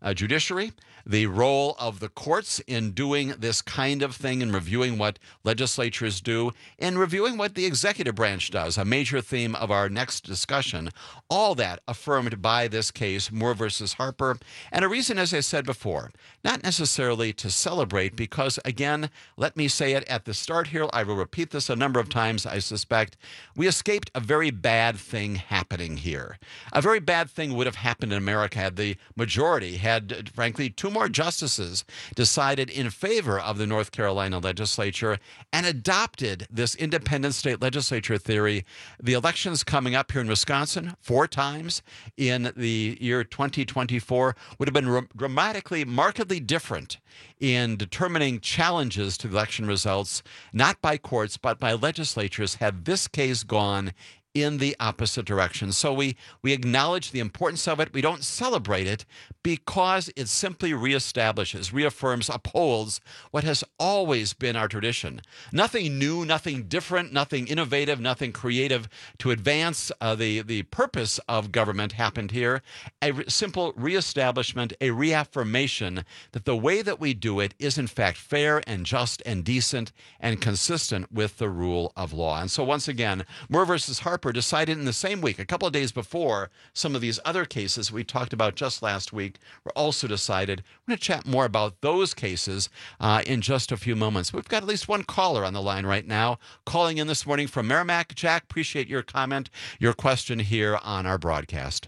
uh, judiciary, the role of the courts in doing this kind of thing and reviewing what legislatures do, and reviewing what the executive branch does, a major theme of our next discussion. All that affirmed by this case, Moore versus Harper, and a reason, as I said before, not necessarily to celebrate, because, again, let me say it at the start here, I will repeat this a number of times, I suspect, we escaped a very bad thing happening here. A very bad thing would have happened in America had the majority, had, frankly, two more justices decided in favor of the North Carolina legislature and adopted this independent state legislature theory. The elections coming up here in Wisconsin four times in the year twenty twenty-four would have been re- dramatically, markedly different in determining challenges to the election results, not by courts, but by legislatures, had this case gone in the opposite direction. So we, we acknowledge the importance of it. We don't celebrate it because it simply reestablishes, reaffirms, upholds what has always been our tradition. Nothing new, nothing different, nothing innovative, nothing creative to advance uh, the, the purpose of government happened here. A re- simple reestablishment, a reaffirmation that the way that we do it is in fact fair and just and decent and consistent with the rule of law. And so once again, Moore versus Harper decided in the same week, a couple of days before some of these other cases we talked about just last week were also decided. We're going to chat more about those cases uh, in just a few moments. We've got at least one caller on the line right now, calling in this morning from Merrimack. Jack, appreciate your comment, your question here on our broadcast.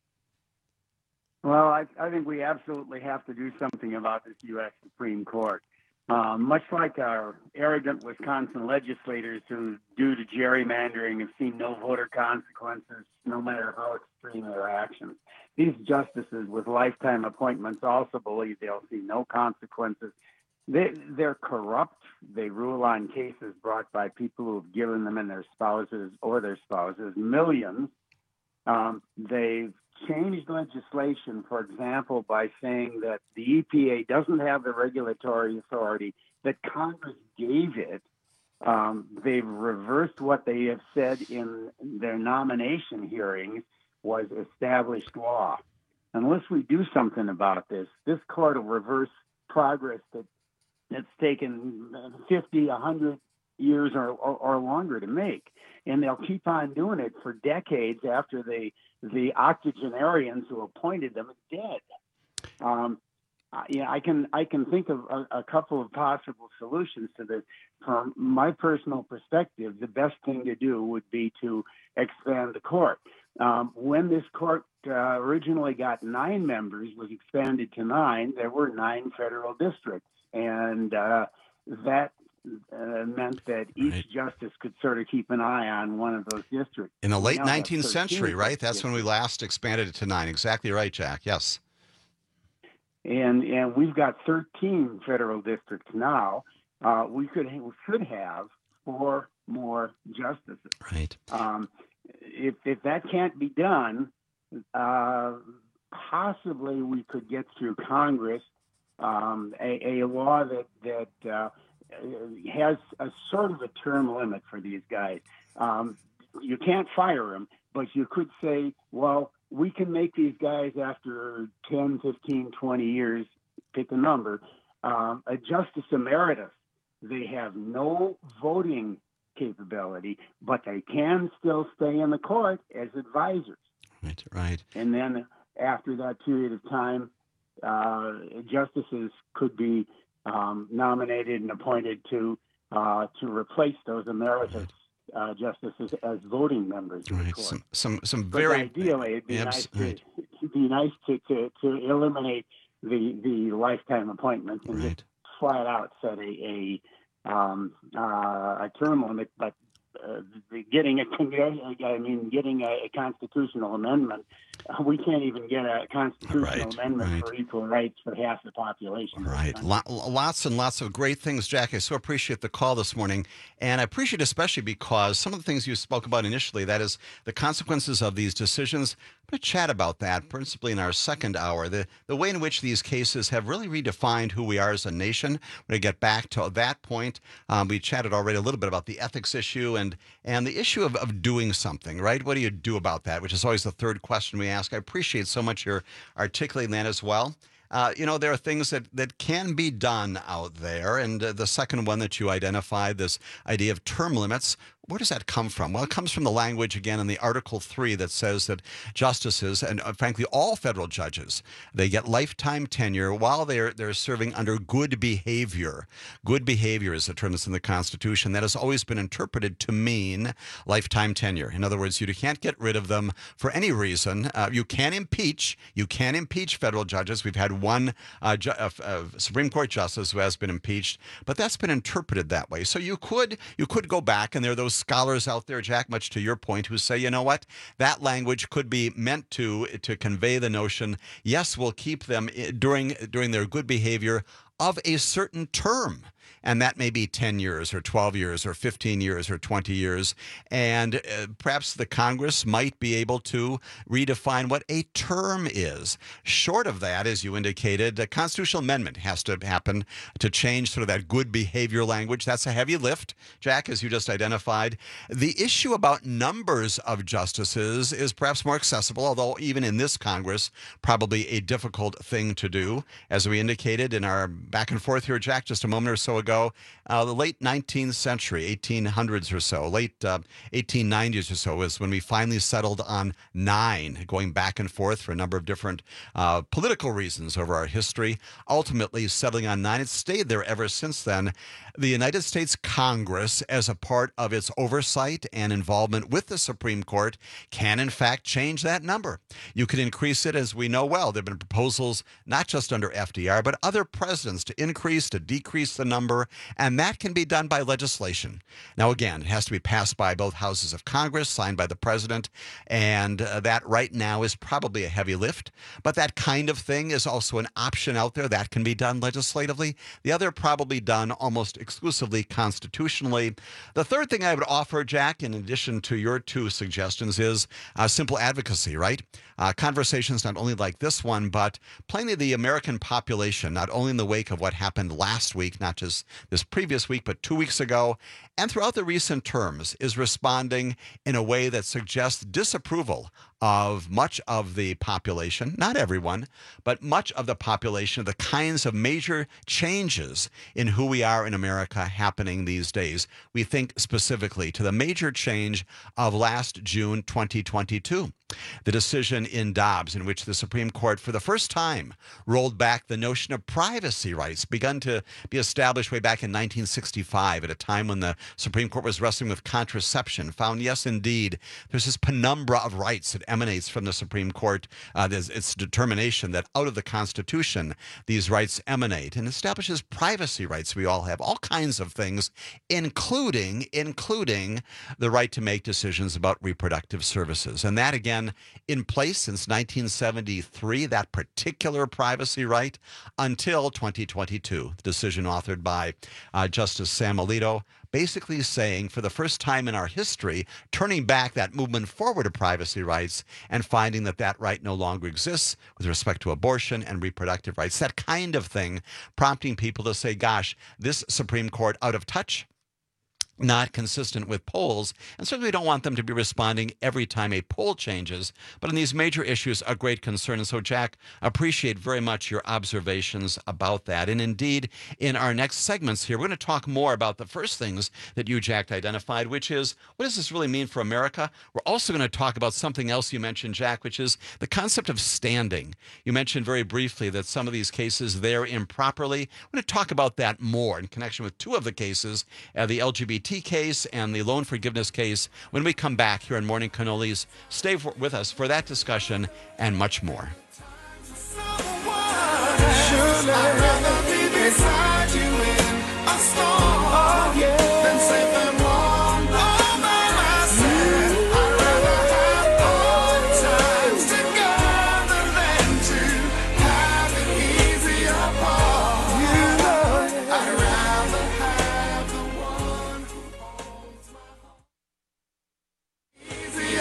Well, I, I think we absolutely have to do something about this U S Supreme Court. Um, much like our arrogant Wisconsin legislators who, due to gerrymandering, have seen no voter consequences, no matter how extreme their actions. These justices with lifetime appointments also believe they'll see no consequences. They, they're corrupt. They rule on cases brought by people who have given them and their spouses or their spouses millions. Um, they've changed legislation, for example, by saying that the E P A doesn't have the regulatory authority that Congress gave it. Um, they've reversed what they have said in their nomination hearings was established law. Unless we do something about this, this court will reverse progress that that's taken fifty, one hundred years or, or, or longer to make. And they'll keep on doing it for decades after the the octogenarians who appointed them are dead. Um, yeah, I can I can think of a, a couple of possible solutions to this. From my personal perspective, the best thing to do would be to expand the court. Um, when this court uh, originally got nine members, was expanded to nine, there were nine federal districts, and uh, that Uh, meant that each right. justice could sort of keep an eye on one of those districts. In the late nineteenth century, right? That's when we last expanded it to nine. Exactly right, Jack. Yes. And and we've got thirteen federal districts now. Uh, we could we should have four more justices. Right. Um, if if that can't be done, uh, possibly we could get through Congress um, a, a law that that. Uh, has a sort of a term limit for these guys. Um, you can't fire them, but you could say, well, we can make these guys after ten, fifteen, twenty years, pick a number, um, a justice emeritus. They have no voting capability, but they can still stay in the court as advisors. Right, right. And then after that period of time, uh, justices could be Um, nominated and appointed to uh, to replace those emeritus uh, justices as voting members. Of right. the court. Some some some But very ideally, it'd be abs- nice to right. it'd be nice to, to, to eliminate the the lifetime appointments and right. just flat out set a a, um, uh, a term limit. But uh, getting a I mean getting a, a constitutional amendment. We can't even get a constitutional right, amendment right. for equal rights for half the population. Right. L- lots and lots of great things, Jack. I so appreciate the call this morning. And I appreciate especially because some of the things you spoke about initially, that is the consequences of these decisions. I'm going to chat about that principally in our second hour, the, the way in which these cases have really redefined who we are as a nation. We're going to get back to that point. Um, we chatted already a little bit about the ethics issue and, and the issue of, of doing something, right? What do you do about that, which is always the third question we ask. I appreciate so much your articulating that as well. Uh, you know, there are things that, that can be done out there. And uh, the second one that you identified, this idea of term limits, where does that come from? Well, it comes from the language, again, in the Article three that says that justices, and uh, frankly, all federal judges, they get lifetime tenure while they're they're serving under good behavior. Good behavior is a term that's in the Constitution that has always been interpreted to mean lifetime tenure. In other words, you can't get rid of them for any reason. Uh, you can impeach. You can impeach federal judges. We've had one uh, ju- uh, uh, Supreme Court justice who has been impeached, but that's been interpreted that way. So you could you could go back, and there are those scholars out there, Jack, much to your point, who say, you know what, that language could be meant to to convey the notion, yes, we'll keep them during during their good behavior of a certain term. And that may be ten years or twelve years or fifteen years or twenty years. And uh, perhaps the Congress might be able to redefine what a term is. Short of that, as you indicated, a constitutional amendment has to happen to change sort of that good behavior language. That's a heavy lift, Jack, as you just identified. The issue about numbers of justices is perhaps more accessible, although even in this Congress, probably a difficult thing to do. As we indicated in our back and forth here, Jack, just a moment or so ago, Uh, the late nineteenth century, eighteen hundreds or so, late uh, eighteen nineties or so is when we finally settled on nine, going back and forth for a number of different uh, political reasons over our history, ultimately settling on nine. It's stayed there ever since then. The United States Congress, as a part of its oversight and involvement with the Supreme Court, can in fact change that number. You could increase it, as we know well. There have been proposals, not just under F D R, but other presidents to increase, to decrease the number, and that can be done by legislation. Now, again, it has to be passed by both houses of Congress, signed by the president, and uh, that right now is probably a heavy lift. But that kind of thing is also an option out there that can be done legislatively. The other probably done almost exclusively constitutionally. The third thing I would offer, Jack, in addition to your two suggestions, is uh, simple advocacy, right? Uh, conversations not only like this one, but plainly the American population, not only in the wake of what happened last week, not just this previous week, but two weeks ago, and throughout the recent terms, is responding in a way that suggests disapproval of much of the population, not everyone, but much of the population, of the kinds of major changes in who we are in America happening these days. We think specifically to the major change of last June twenty twenty-two, the decision in Dobbs in which the Supreme Court for the first time rolled back the notion of privacy rights, begun to be established way back in nineteen sixty-five at a time when the Supreme Court was wrestling with contraception, found, yes, indeed, there's this penumbra of rights that emanates from the Supreme Court. Uh, there's its determination that out of the Constitution, these rights emanate, and establishes privacy rights. We all have all kinds of things, including, including the right to make decisions about reproductive services. And that, again, in place since nineteen seventy-three, that particular privacy right, until twenty twenty-two, the decision authored by uh, Justice Sam Alito, basically saying for the first time in our history, turning back that movement forward of privacy rights and finding that that right no longer exists with respect to abortion and reproductive rights. That kind of thing, prompting people to say, gosh, this Supreme Court out of touch, not consistent with polls, and certainly we don't want them to be responding every time a poll changes. But on these major issues, a great concern. And so, Jack, appreciate very much your observations about that. And indeed, in our next segments here, we're going to talk more about the first things that you, Jack, identified, which is, what does this really mean for America? We're also going to talk about something else you mentioned, Jack, which is the concept of standing. You mentioned very briefly that some of these cases there improperly. We're going to talk about that more in connection with two of the cases, uh, the L G B T case and the loan forgiveness case, when we come back here on Morning Cannolis. Stay for, with us for that discussion and much more. Hey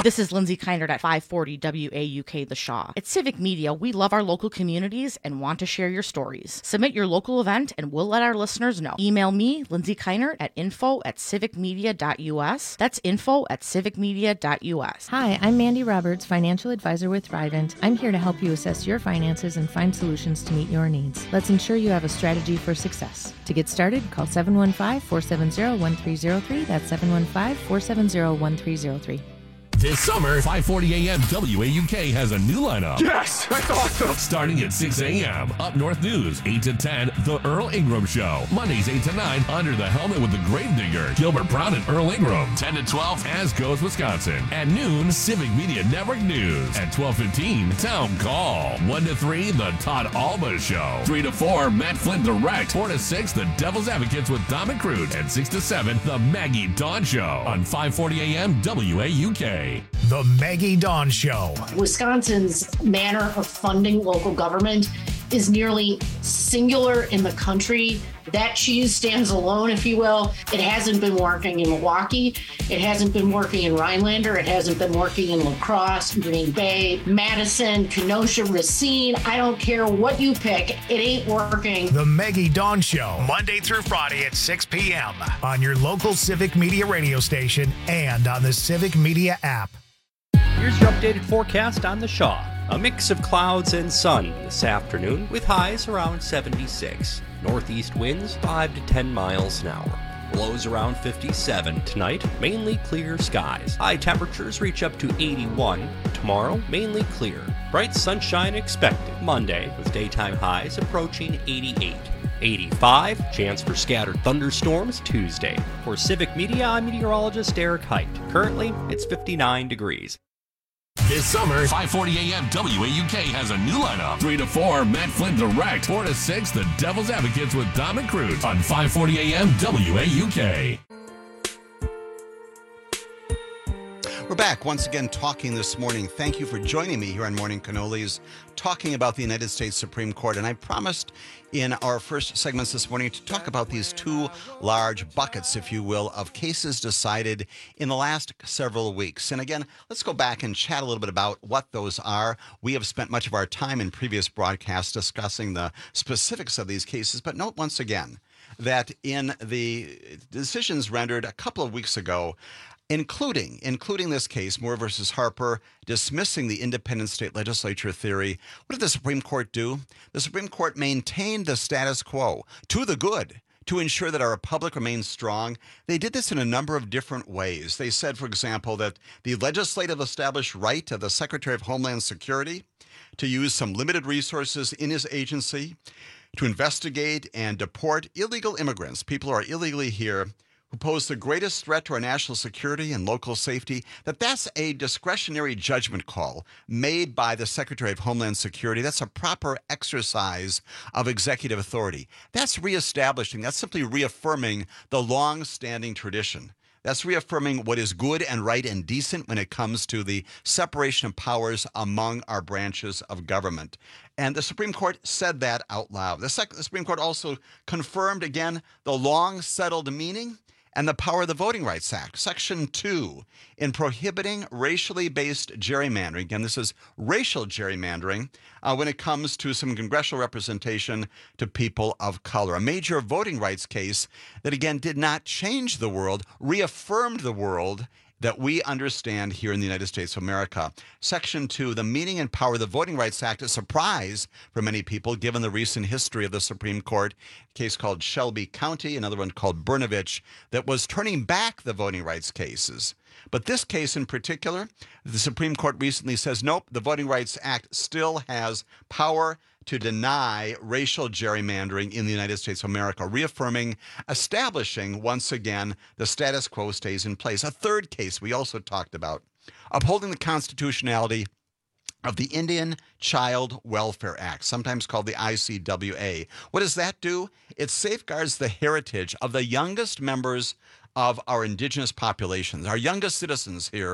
This is Lindsay Keinert at five forty W A U K The Shaw. At Civic Media, we love our local communities and want to share your stories. Submit your local event and we'll let our listeners know. Email me, Lindsay Keinert, at info at civicmedia.us. That's info at civicmedia.us. Hi, I'm Mandy Roberts, financial advisor with Thrivent. I'm here to help you assess your finances and find solutions to meet your needs. Let's ensure you have a strategy for success. To get started, call seven one five, four seven zero, one three zero three. That's seven one five, four seven zero, one three zero three. This summer, five forty a.m. W A U K has a new lineup. Yes, that's awesome. Starting at six a.m. Up North News, eight to ten, The Earl Ingram Show. Mondays, eight to nine, Under the Helmet with the Gravedigger, Gilbert Brown and Earl Ingram. ten to twelve, As Goes Wisconsin. At noon, Civic Media Network News. At twelve fifteen, Town Call. one to three, The Todd Alba Show. three to four, Matt Flynn Direct. four to six, The Devil's Advocates with Dom and Crude. And six to seven, The Maggie Dawn Show. On five forty a.m. W A U K. The Maggie Dawn Show. Wisconsin's manner of funding local government is nearly singular in the country. That cheese stands alone, if you will. It hasn't been working in Milwaukee. It hasn't been working in Rhinelander. It hasn't been working in La Crosse, Green Bay, Madison, Kenosha, Racine. I don't care what you pick. It ain't working. The Maggie Dawn Show, Monday through Friday at six p.m. on your local Civic Media radio station and on the Civic Media app. Here's your updated forecast on the Shaw. A mix of clouds and sun this afternoon with highs around seventy-six. Northeast winds five to ten miles an hour. Lows around fifty-seven tonight, mainly clear skies. High temperatures reach up to eighty-one. Tomorrow, mainly clear. Bright sunshine expected. Monday, with daytime highs approaching eighty-eight. eighty-five, chance for scattered thunderstorms Tuesday. For Civic Media, I'm meteorologist Eric Height. Currently, it's fifty-nine degrees. This summer, five forty a.m. W A U K has a new lineup. three to four, Matt Flynn Direct. four to six, The Devil's Advocates with Dom and Crude. On five forty a.m. W A U K. We're back once again talking this morning. Thank you for joining me here on Morning Cannolis, talking about the United States Supreme Court. And I promised in our first segments this morning to talk about these two large buckets, if you will, of cases decided in the last several weeks. And again, let's go back and chat a little bit about what those are. We have spent much of our time in previous broadcasts discussing the specifics of these cases, but note once again that in the decisions rendered a couple of weeks ago, including including this case, Moore versus Harper, dismissing the independent state legislature theory. What did the Supreme Court do? The Supreme Court maintained the status quo to the good to ensure that our republic remains strong. They did this in a number of different ways. They said, for example, that the legislative established right of the Secretary of Homeland Security to use some limited resources in his agency to investigate and deport illegal immigrants, people who are illegally here, who pose the greatest threat to our national security and local safety, that that's a discretionary judgment call made by the Secretary of Homeland Security. That's a proper exercise of executive authority. That's reestablishing, that's simply reaffirming the long-standing tradition. That's reaffirming what is good and right and decent when it comes to the separation of powers among our branches of government. And the Supreme Court said that out loud. The, Sec- the Supreme Court also confirmed again the long-settled meaning and the power of the Voting Rights Act, Section two, in prohibiting racially based gerrymandering. Again, this is racial gerrymandering uh, when it comes to some congressional representation to people of color. A major voting rights case that, again, did not change the world, reaffirmed the world that we understand here in the United States of America. Section two, the meaning and power of the Voting Rights Act, a surprise for many people given the recent history of the Supreme Court, a case called Shelby County, another one called Brnovich, that was turning back the voting rights cases. But this case in particular, the Supreme Court recently says, nope, the Voting Rights Act still has power to deny racial gerrymandering in the United States of America, reaffirming, establishing once again the status quo stays in place. A third case we also talked about, upholding the constitutionality of the Indian Child Welfare Act, sometimes called the I C W A. What does that do? It safeguards the heritage of the youngest members of our indigenous populations, our youngest citizens here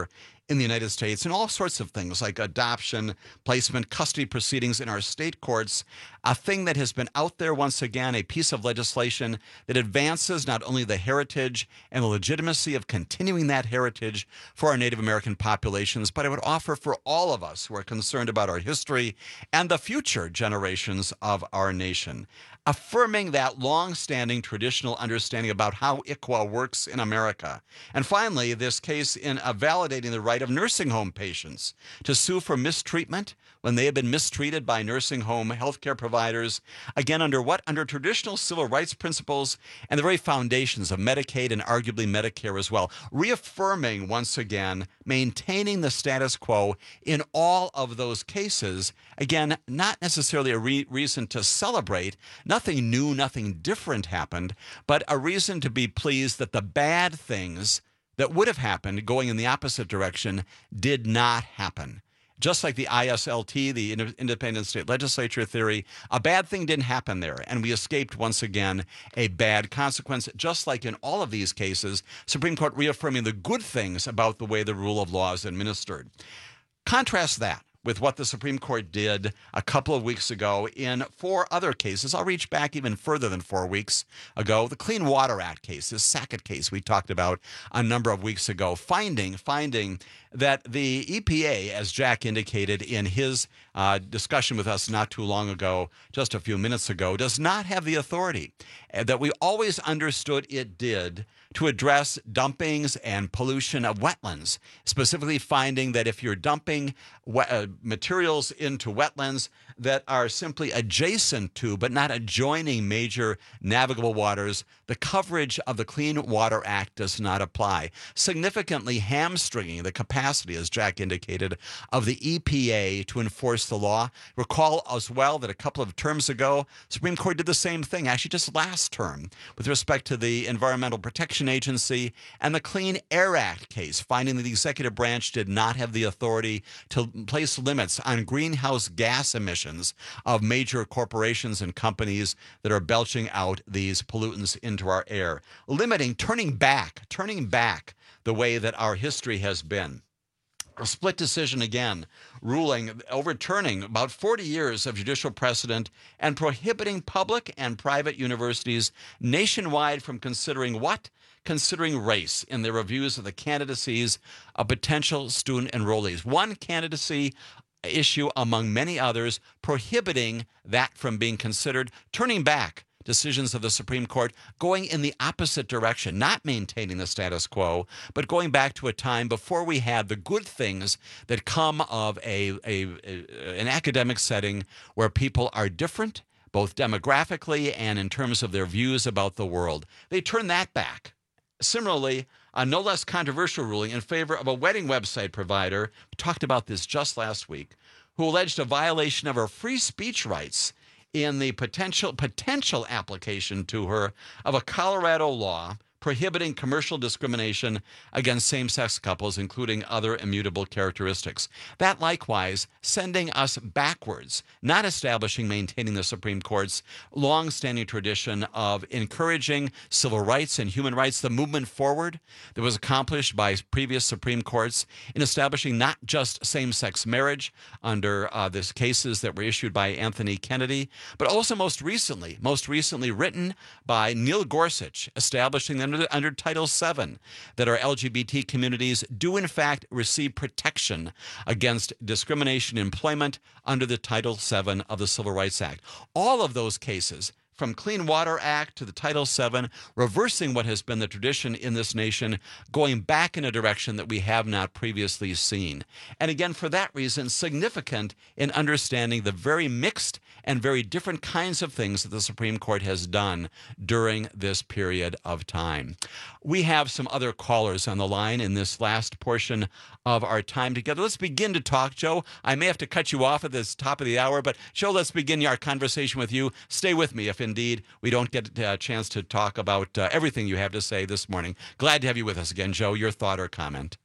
in the United States in all sorts of things like adoption, placement, custody proceedings in our state courts, a thing that has been out there once again, a piece of legislation that advances not only the heritage and the legitimacy of continuing that heritage for our Native American populations, but I would offer for all of us who are concerned about our history and the future generations of our nation, affirming that long-standing traditional understanding about how I C W A works in America. And finally, this case in uh, validating the right of nursing home patients to sue for mistreatment when they have been mistreated by nursing home healthcare providers, again, under what? Under traditional civil rights principles and the very foundations of Medicaid and arguably Medicare as well, reaffirming once again, maintaining the status quo in all of those cases. Again, not necessarily a re- reason to celebrate. Nothing new, nothing different happened, but a reason to be pleased that the bad things that would have happened going in the opposite direction did not happen. Just like the I S L T, the Independent State Legislature theory, a bad thing didn't happen there, and we escaped once again a bad consequence, just like in all of these cases, Supreme Court reaffirming the good things about the way the rule of law is administered. Contrast that with what the Supreme Court did a couple of weeks ago in four other cases. I'll reach back even further than four weeks ago. The Clean Water Act case, this Sackett case we talked about a number of weeks ago, finding, finding that the E P A, as Jack indicated in his uh, discussion with us not too long ago, just a few minutes ago, does not have the authority that we always understood it did to address dumpings and pollution of wetlands, specifically finding that if you're dumping wet, uh, materials into wetlands that are simply adjacent to but not adjoining major navigable waters, the coverage of the Clean Water Act does not apply, significantly hamstringing the capacity, as Jack indicated, of the E P A to enforce the law. Recall as well that a couple of terms ago, Supreme Court did the same thing, actually just last term, with respect to the Environmental Protection Agency and the Clean Air Act case, finding that the executive branch did not have the authority to place limits on greenhouse gas emissions of major corporations and companies that are belching out these pollutants into our air, limiting, turning back, turning back the way that our history has been. A split decision again, ruling, overturning about forty years of judicial precedent and prohibiting public and private universities nationwide from considering what? Considering race in their reviews of the candidacies of potential student enrollees. One candidacy issue among many others, prohibiting that from being considered, turning back decisions of the Supreme Court, going in the opposite direction, not maintaining the status quo, but going back to a time before we had the good things that come of a, a, a an academic setting where people are different, both demographically and in terms of their views about the world. They turn that back. Similarly, a no less controversial ruling in favor of a wedding website provider, we talked about this just last week, who alleged a violation of her free speech rights in the potential potential application to her of a Colorado law prohibiting commercial discrimination against same-sex couples, including other immutable characteristics. That likewise sending us backwards, not establishing, maintaining the Supreme Court's long-standing tradition of encouraging civil rights and human rights, the movement forward that was accomplished by previous Supreme Courts in establishing not just same-sex marriage under uh, the cases that were issued by Anthony Kennedy, but also most recently, most recently written by Neil Gorsuch, establishing under, under Title seven that our L G B T communities do in fact receive protection against discrimination in employment under the Title seven of the Civil Rights Act. All of those cases, from Clean Water Act to the Title seven, reversing what has been the tradition in this nation, going back in a direction that we have not previously seen. And again, for that reason, significant in understanding the very mixed and very different kinds of things that the Supreme Court has done during this period of time. We have some other callers on the line in this last portion of our time together. Let's begin to talk, Joe. I may have to cut you off at this top of the hour, but Joe, let's begin our conversation with you. Stay with me if indeed we don't get a chance to talk about uh, everything you have to say this morning. Glad to have you with us again, Joe. Your thought or comment?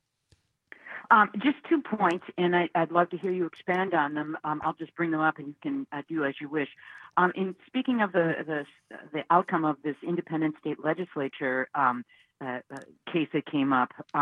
Um, just two points, and I, I'd love to hear you expand on them. Um, I'll just bring them up, and you can uh, do as you wish. Um, in speaking of the, the the outcome of this independent state legislature um, uh, uh, case that came up, um,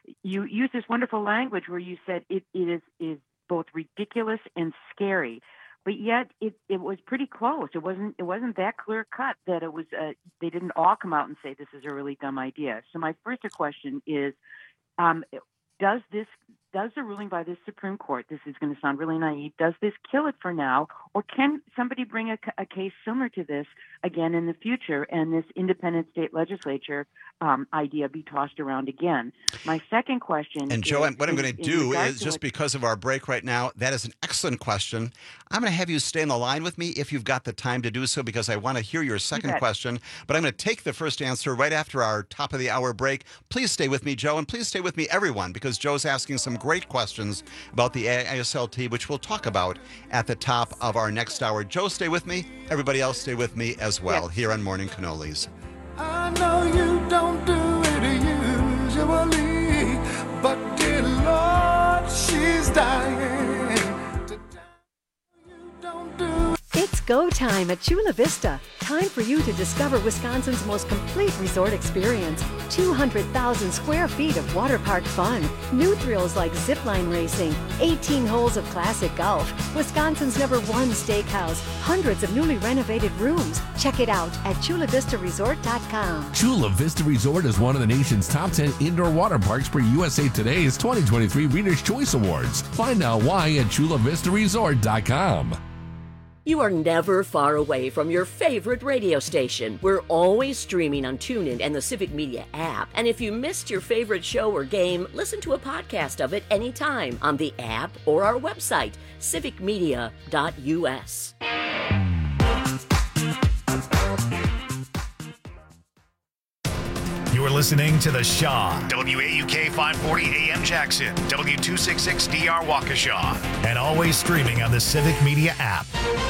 you used this wonderful language where you said it, it is, is both ridiculous and scary. But yet, it, it was pretty close. It wasn't it wasn't that clear cut that it was. Uh, they didn't all come out and say this is a really dumb idea. So my first question is, um, does this does the ruling by the Supreme Court? This is going to sound really naive. Does this kill it for now, or can somebody bring a, a case similar to this again in the future, and this independent state legislature um, idea be tossed around again? My second question. And Joe, is, what I'm going to do is, to just what, because of our break right now, that is an excellent question. I'm going to have you stay on the line with me if you've got the time to do so, because I want to hear your second question. But I'm going to take the first answer right after our top of the hour break. Please stay with me, Joe, and please stay with me, everyone, because Joe's asking some great questions about the A S L T, which we'll talk about at the top of our next hour. Joe, stay with me. Everybody else, stay with me as well, yes. Here on Morning Cannolis. I know you don't do it usually, but dear Lord, she's dying. To you don't do It's go time at Chula Vista. Time for you to discover Wisconsin's most complete resort experience. two hundred thousand square feet of water park fun. New thrills like zipline racing. eighteen holes of classic golf. Wisconsin's number one steakhouse. Hundreds of newly renovated rooms. Check it out at chula vista resort dot com. Chula Vista Resort is one of the nation's top ten indoor water parks per U S A Today's twenty twenty-three Reader's Choice Awards. Find out why at chula vista resort dot com. You are never far away from your favorite radio station. We're always streaming on TuneIn and the Civic Media app. And if you missed your favorite show or game, listen to a podcast of it anytime on the app or our website, civic media dot u s. You are listening to The Shaw, W A U K five forty A M Jackson, W two sixty-six D R Waukesha, and always streaming on the Civic Media app.